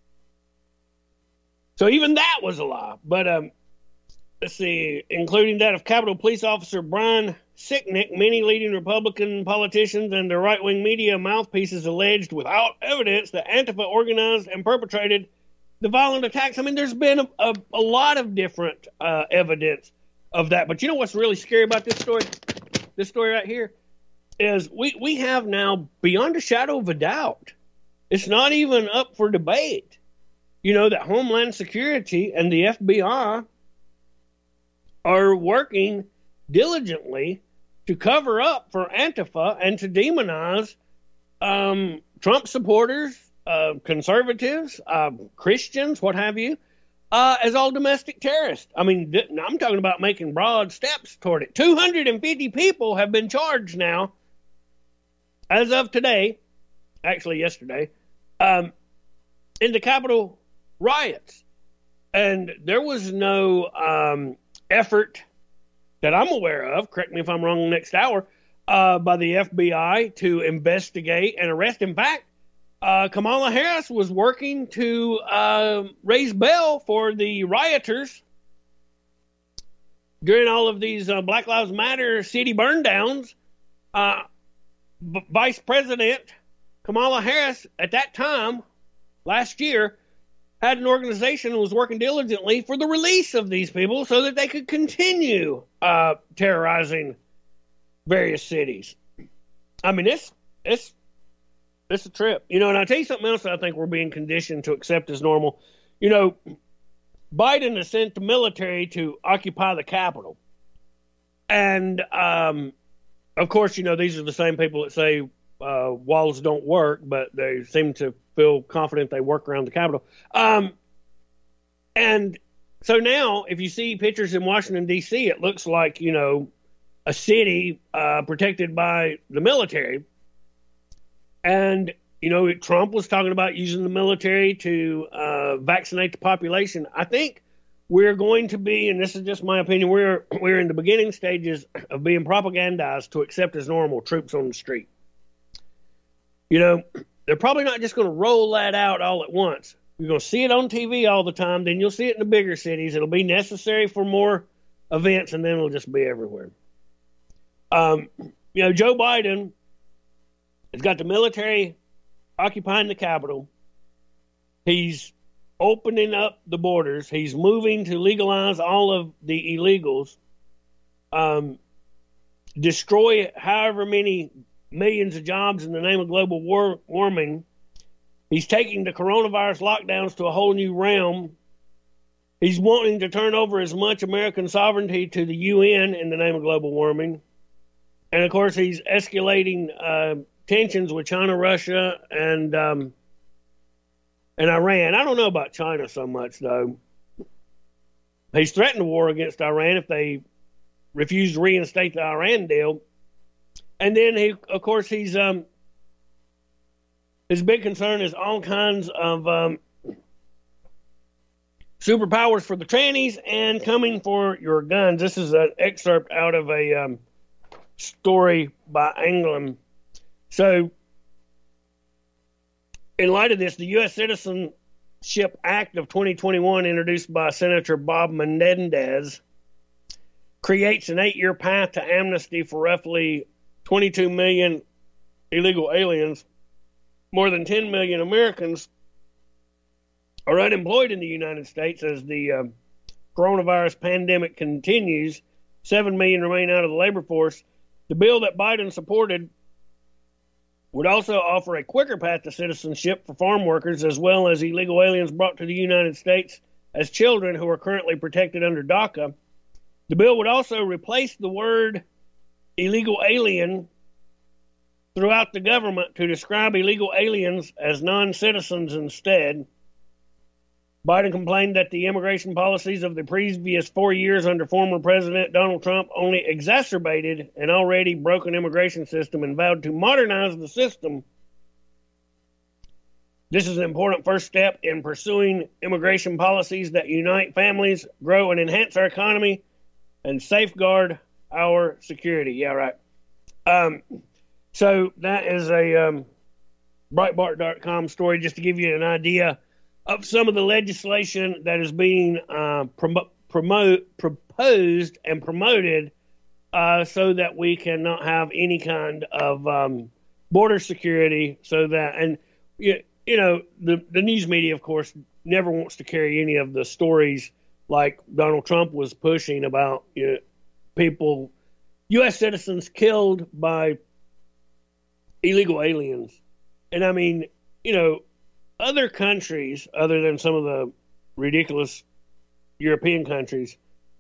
so even that was a lie. But um, let's see, including that of Capitol Police Officer Brian Sicknick, many leading Republican politicians and their right-wing media mouthpieces alleged without evidence that Antifa organized and perpetrated the violent attacks. I mean, there's been a, a, a lot of different uh, evidence of that. But you know what's really scary about this story? This story right here is we, we have now, beyond a shadow of a doubt, it's not even up for debate, you know, that Homeland Security and the F B I are working diligently to cover up for Antifa and to demonize um, Trump supporters, uh, conservatives, uh, Christians, what have you, Uh, as all domestic terrorists. I mean, th- I'm talking about making broad steps toward it. two hundred fifty people have been charged now, as of today, actually yesterday, um, in the Capitol riots. And there was no um, effort that I'm aware of, correct me if I'm wrong next hour, uh, by the F B I to investigate and arrest. In fact, Uh, Kamala Harris was working to uh, raise bail for the rioters during all of these uh, Black Lives Matter city burn downs. Uh, B- Vice President Kamala Harris, at that time, last year, had an organization that was working diligently for the release of these people so that they could continue uh, terrorizing various cities. I mean, it's it's It's a trip. You know, and I'll tell you something else that I think we're being conditioned to accept as normal. You know, Biden has sent the military to occupy the Capitol. And, um, of course, you know, these are the same people that say uh, walls don't work, but they seem to feel confident they work around the Capitol. Um, and so now, if you see pictures in Washington, D C, it looks like, you know, a city uh, protected by the military. And, you know, Trump was talking about using the military to uh, vaccinate the population. I think we're going to be, and this is just my opinion, we're we're in the beginning stages of being propagandized to accept as normal troops on the street. You know, they're probably not just going to roll that out all at once. You're going to see it on T V all the time. Then you'll see it in the bigger cities. It'll be necessary for more events, and then it'll just be everywhere. Um, you know, Joe Biden has got the military occupying the Capitol. He's opening up the borders. He's moving to legalize all of the illegals, um, destroy however many millions of jobs in the name of global war- warming. He's taking the coronavirus lockdowns to a whole new realm. He's wanting to turn over as much American sovereignty to the U N in the name of global warming. And, of course, he's escalating uh, tensions with China, Russia, and um, and Iran. I don't know about China so much, though. He's threatened a war against Iran if they refuse to reinstate the Iran deal. And then, he, of course, he's um, his big concern is all kinds of um, superpowers for the trannies and coming for your guns. This is an excerpt out of a um, story by Anglin. So, in light of this, the U S Citizenship Act of twenty twenty-one, introduced by Senator Bob Menendez, creates an eight-year path to amnesty for roughly twenty-two million illegal aliens. More than ten million Americans are unemployed in the United States as the uh, coronavirus pandemic continues. seven million remain out of the labor force. The bill that Biden supported would also offer a quicker path to citizenship for farm workers as well as illegal aliens brought to the United States as children who are currently protected under DACA. The bill would also replace the word illegal alien throughout the government to describe illegal aliens as non-citizens instead. Biden complained that the immigration policies of the previous four years under former President Donald Trump only exacerbated an already broken immigration system and vowed to modernize the system. This is an important first step in pursuing immigration policies that unite families, grow and enhance our economy, and safeguard our security. Yeah, right. Um, so that is a um, Breitbart dot com story, just to give you an idea of some of the legislation that is being uh, prom- promote, proposed and promoted uh, so that we cannot have any kind of um, border security. So that, and you, you know, the, the news media, of course, never wants to carry any of the stories like Donald Trump was pushing about, you know, people, U S citizens killed by illegal aliens. And I mean, you know, other countries, other than some of the ridiculous European countries,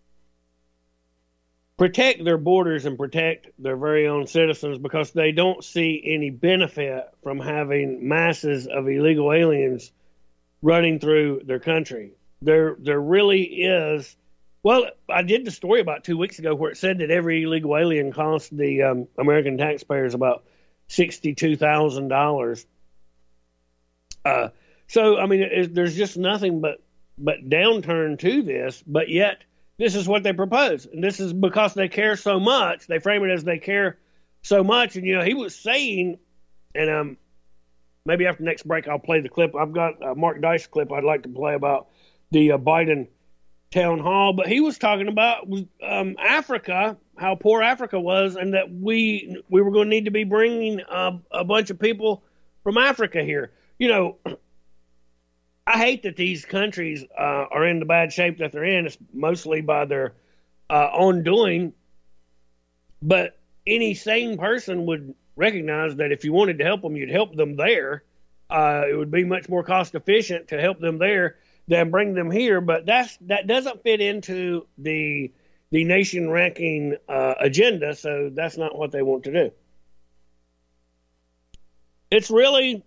protect their borders and protect their very own citizens because they don't see any benefit from having masses of illegal aliens running through their country. There, there really is. Well, I did the story about two weeks ago where it said that every illegal alien cost the um, American taxpayers about sixty-two thousand dollars. Uh, so, I mean, it, there's just nothing but, but downturn to this, but yet this is what they propose. And this is because they care so much. They frame it as they care so much. And, you know, he was saying, and um, maybe after next break I'll play the clip. I've got a Mark Dice clip I'd like to play about the uh, Biden town hall. But he was talking about um, Africa, how poor Africa was, and that we we were going to need to be bringing uh, a bunch of people from Africa here. You know, I hate that these countries uh, are in the bad shape that they're in. It's mostly by their uh, own doing. But any sane person would recognize that if you wanted to help them, you'd help them there. Uh, it would be much more cost efficient to help them there than bring them here. But that's that doesn't fit into the the nation ranking uh, agenda. So that's not what they want to do. It's really.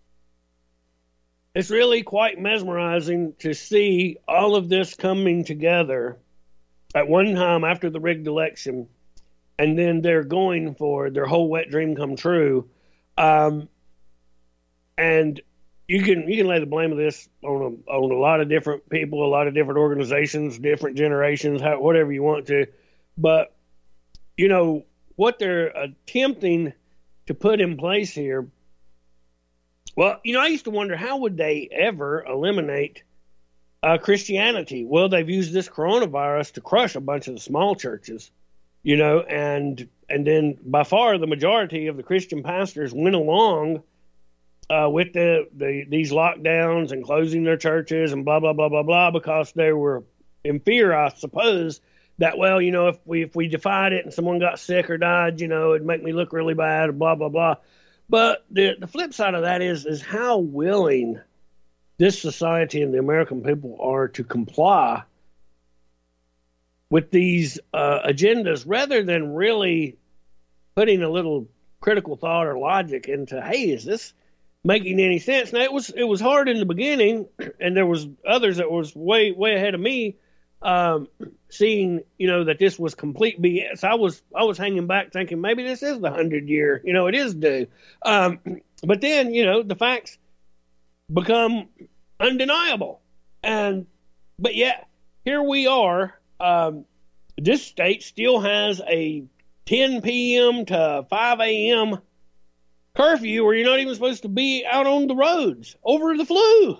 It's really quite mesmerizing to see all of this coming together at one time after the rigged election, and then they're going for their whole wet dream come true. Um, and you can you can lay the blame of this on a, on a lot of different people, a lot of different organizations, different generations, how, whatever you want to. But, you know, what they're attempting to put in place here, well, you know, I used to wonder, how would they ever eliminate uh, Christianity? Well, they've used this coronavirus to crush a bunch of the small churches, you know, and and then by far the majority of the Christian pastors went along uh, with the, the these lockdowns and closing their churches and blah, blah, blah, blah, blah, because they were in fear, I suppose, that, well, you know, if we if we defied it and someone got sick or died, you know, it'd make me look really bad, or blah, blah, blah. But the, the flip side of that is is how willing this society and the American people are to comply with these uh, agendas rather than really putting a little critical thought or logic into, hey, is this making any sense? Now, it was it was hard in the beginning, and there was others that was way, way ahead of me, um, seeing, you know, that this was complete B S. I was I was hanging back thinking maybe this is the hundred year, you know, it is due. Um, but then, you know, the facts become undeniable. And but yet here we are. Um, this state still has a ten p.m. to five a.m. curfew where you're not even supposed to be out on the roads over the flu.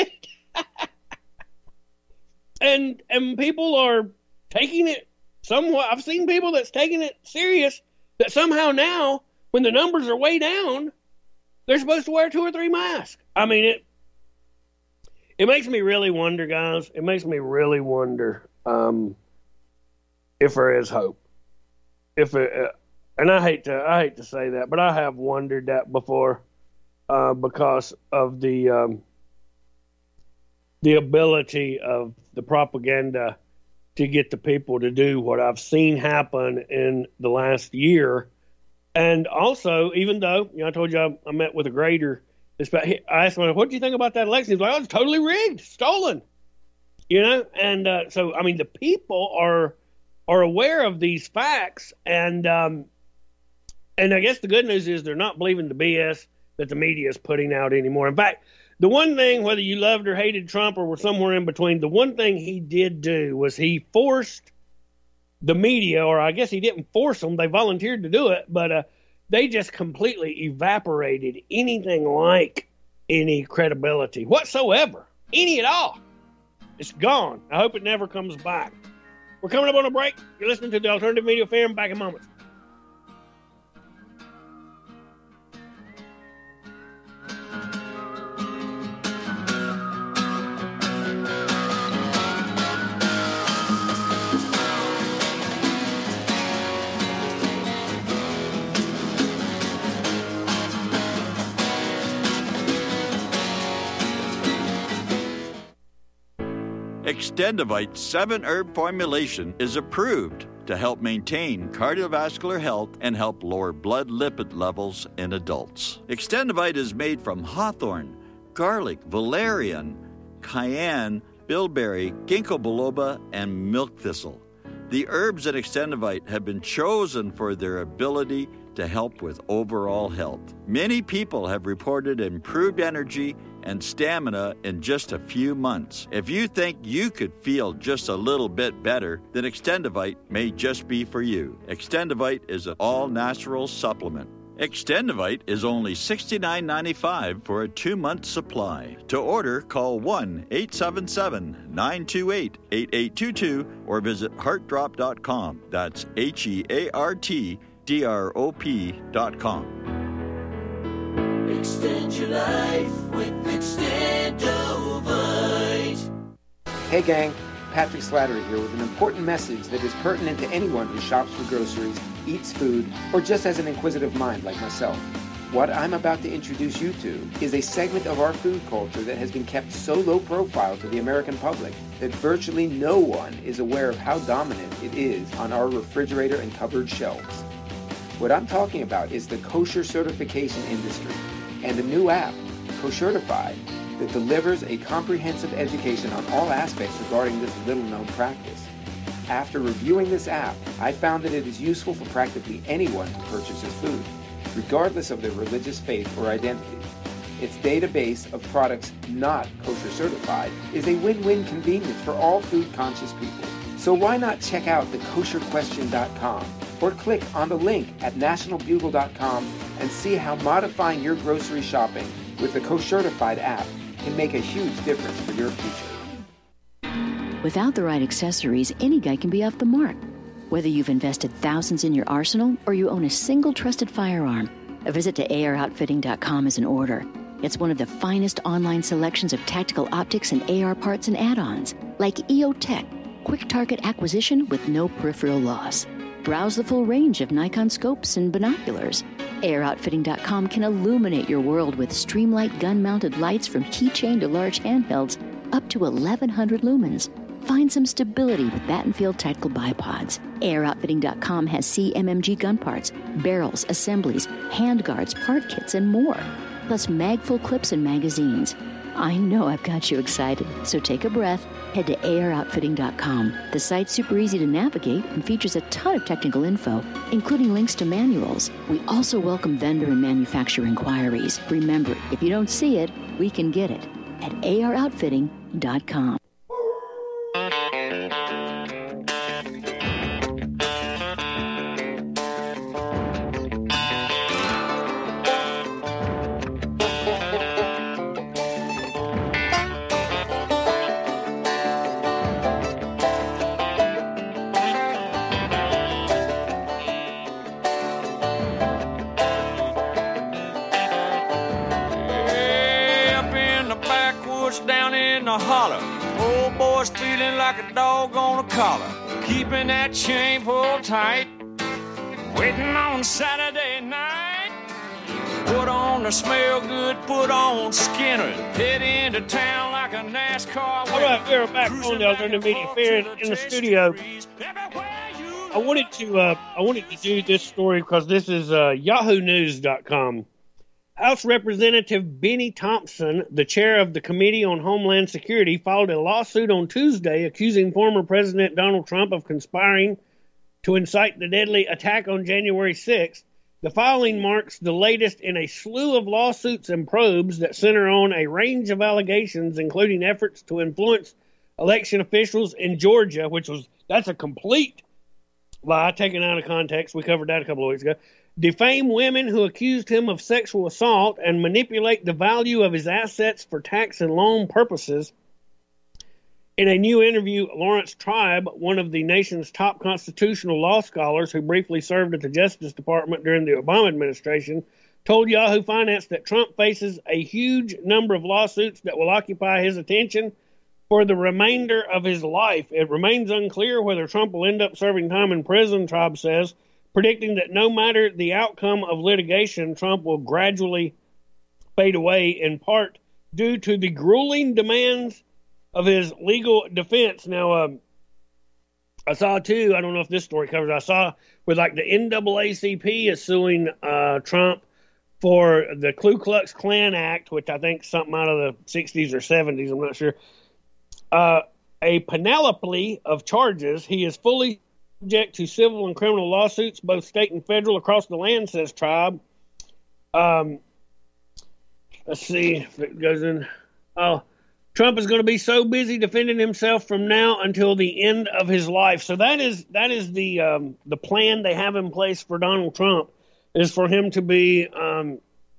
And and people are taking it somewhat. I've seen people that's taking it serious, that somehow now, when the numbers are way down, they're supposed to wear two or three masks. I mean, it it makes me really wonder, guys. It makes me really wonder um, if there is hope. If it, uh, and I hate to I hate to say that, but I have wondered that before uh, because of the. Um, the ability of the propaganda to get the people to do what I've seen happen in the last year. And also, even though, you know, I told you I, I met with a grader, I asked him, what do you think about that election? He's like, oh, it's totally rigged, stolen. You know, and uh, so, I mean, the people are are aware of these facts, and um, and I guess the good news is they're not believing the B S that the media is putting out anymore. In fact, the one thing, whether you loved or hated Trump or were somewhere in between, the one thing he did do was he forced the media, or I guess he didn't force them, they volunteered to do it, but uh, they just completely evaporated anything like any credibility whatsoever, any at all. It's gone. I hope it never comes back. We're coming up on a break. You're listening to the Alternative Media Forum. Back in moments. Extendivite seven herb formulation is approved to help maintain cardiovascular health and help lower blood lipid levels in adults. Extendivite is made from hawthorn, garlic, valerian, cayenne, bilberry, ginkgo biloba, and milk thistle. The herbs in Extendivite have been chosen for their ability to help with overall health. Many people have reported improved energy and stamina in just a few months. If you think you could feel just a little bit better, then Extendivite may just be for you. Extendivite is an all-natural supplement. Extendivite is only sixty-nine ninety-five for a two-month supply. To order, call one eight seven seven, nine two eight, eight eight two two or visit heart drop dot com. That's H E A R T D R O P dot com. Extend your life with Extendivite. Hey gang, Patrick Slattery here with an important message that is pertinent to anyone who shops for groceries, eats food, or just has an inquisitive mind like myself. What I'm about to introduce you to is a segment of our food culture that has been kept so low profile to the American public that virtually no one is aware of how dominant it is on our refrigerator and cupboard shelves. What I'm talking about is the kosher certification industry and a new app, Koshertified, that delivers a comprehensive education on all aspects regarding this little-known practice. After reviewing this app, I found that it is useful for practically anyone who purchases food, regardless of their religious faith or identity. Its database of products not kosher certified is a win-win convenience for all food-conscious people. So why not check out the kosher question dot com or click on the link at national bugle dot com and see how modifying your grocery shopping with the Koshertified app can make a huge difference for your future. Without the right accessories, any guy can be off the mark. Whether you've invested thousands in your arsenal or you own a single trusted firearm, a visit to A R outfitting dot com is in order. It's one of the finest online selections of tactical optics and A R parts and add-ons, like E O Tech, quick target acquisition with no peripheral loss. Browse the full range of Nikon scopes and binoculars. A R outfitting dot com can illuminate your world with Streamlight gun-mounted lights from keychain to large handhelds up to eleven hundred lumens. Find some stability with Battenfield tactical bipods. A R outfitting dot com has C M M G gun parts, barrels, assemblies, handguards, part kits, and more. Plus mag-full clips and magazines. I know I've got you excited, so take a breath. Head to A R outfitting dot com. The site's super easy to navigate and features a ton of technical info, including links to manuals. We also welcome vendor and manufacturer inquiries. Remember, if you don't see it, we can get it at A R outfitting dot com. Down in the holler, old boy's feeling like a dog on a collar, keeping that chain pulled tight, waiting on Saturday night. Put on the smell good, put on Skinner, head into town like like a NASCAR. All right, we're back on the Alternative Media Fair in, in the studio. I wanted to uh, I wanted to do this story because this is uh, Yahoo News dot com. House Representative Benny Thompson, the chair of the Committee on Homeland Security, filed a lawsuit on Tuesday accusing former President Donald Trump of conspiring to incite the deadly attack on January sixth. The filing marks the latest in a slew of lawsuits and probes that center on a range of allegations, including efforts to influence election officials in Georgia, which was, that's a complete lie taken out of context. We covered that a couple of weeks ago. Defame women who accused him of sexual assault and manipulate the value of his assets for tax and loan purposes. In a new interview, Lawrence Tribe, one of the nation's top constitutional law scholars who briefly served at the Justice Department during the Obama administration, told Yahoo Finance that Trump faces a huge number of lawsuits that will occupy his attention for the remainder of his life. It remains unclear whether Trump will end up serving time in prison, Tribe says, predicting that no matter the outcome of litigation, Trump will gradually fade away, in part due to the grueling demands of his legal defense. Now, um, I saw, too, I don't know if this story covers, I saw where, like, the N double A C P is suing uh, Trump for the Ku Klux Klan Act, which I think is something out of the sixties or seventies, I'm not sure. Uh, a panoply of charges. He is fully subject to civil and criminal lawsuits, both state and federal, across the land, says Tribe. Um, let's see if it goes in. Oh, Trump is going to be so busy defending himself from now until the end of his life. So that is that is the um, the plan they have in place for Donald Trump, is for him to be um,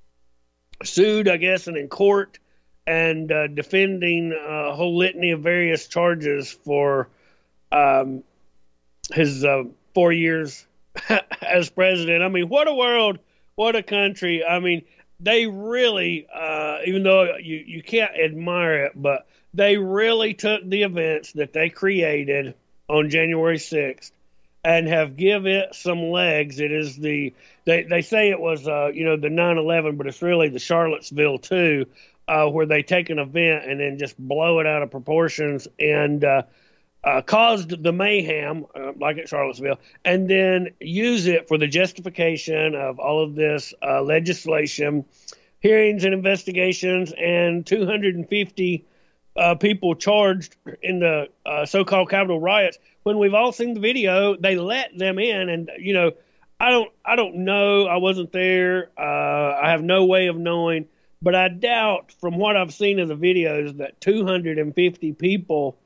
sued, I guess, and in court, and uh, defending a whole litany of various charges for um, his uh, four years as president. I mean, what a world, what a country. I mean, they really, uh, even though you, you can't admire it, but they really took the events that they created on January sixth and have give it some legs. It is the, they, they say it was, uh, you know, the nine eleven, but it's really the Charlottesville too, uh, where they take an event and then just blow it out of proportions and, uh, Uh, caused the mayhem, uh, like at Charlottesville, and then use it for the justification of all of this uh, legislation, hearings and investigations, and two hundred fifty uh, people charged in the uh, so-called Capitol riots. When we've all seen the video, they let them in, and you know, I don't, I don't know. I wasn't there. Uh, I have no way of knowing, but I doubt, from what I've seen of the videos, that two hundred fifty people,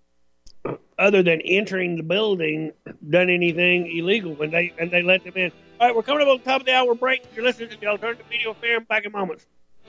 other than entering the building, done anything illegal when they and they let them in. All right, we're coming up on the top of the hour break. You're listening to the Alternative Media Fair. Back in moments.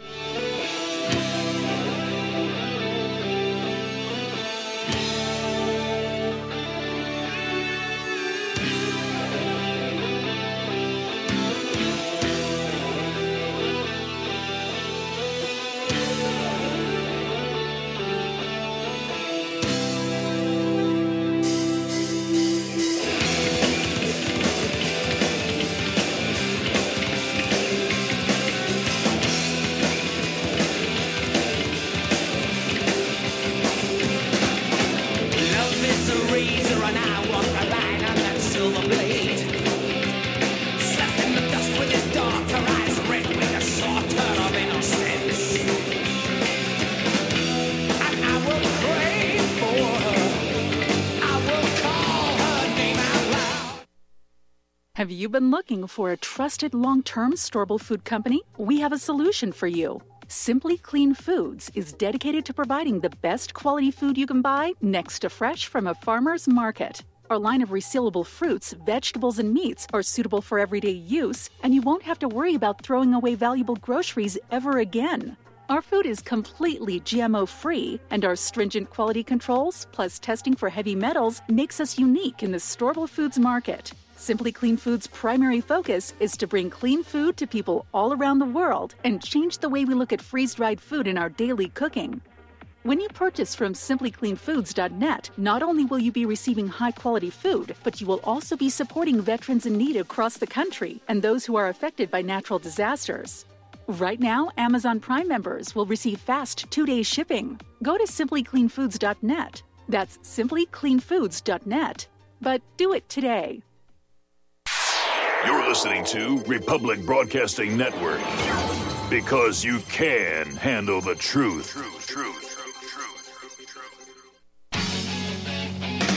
Have you been looking for a trusted long-term storable food company? We have a solution for you. Simply Clean Foods is dedicated to providing the best quality food you can buy next to fresh from a farmer's market. Our line of resealable fruits, vegetables, and meats are suitable for everyday use, and you won't have to worry about throwing away valuable groceries ever again. Our food is completely G M O-free, and our stringent quality controls, plus testing for heavy metals, makes us unique in the storable foods market. Simply Clean Foods' primary focus is to bring clean food to people all around the world and change the way we look at freeze-dried food in our daily cooking. When you purchase from simply clean foods dot net, not only will you be receiving high-quality food, but you will also be supporting veterans in need across the country and those who are affected by natural disasters. Right now, Amazon Prime members will receive fast two-day shipping. Go to simply clean foods dot net. That's simply clean foods dot net. But do it today. You're listening to Republic Broadcasting Network. Because you can handle the truth. Truth, truth.